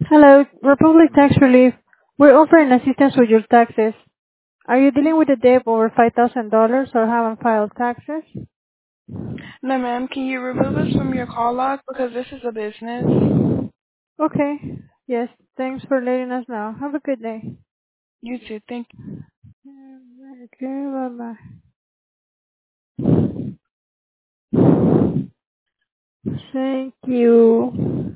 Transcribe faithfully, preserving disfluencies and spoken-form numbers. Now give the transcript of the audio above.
Hello, Republic Tax Relief. We're offering assistance with your taxes. Are you dealing with a debt over five thousand dollars or haven't filed taxes? No, ma'am. Can you remove us from your call log because this is a business? Okay. Yes, thanks for letting us know. Have a good day. You too. Thank Okay, bye-bye. Thank you.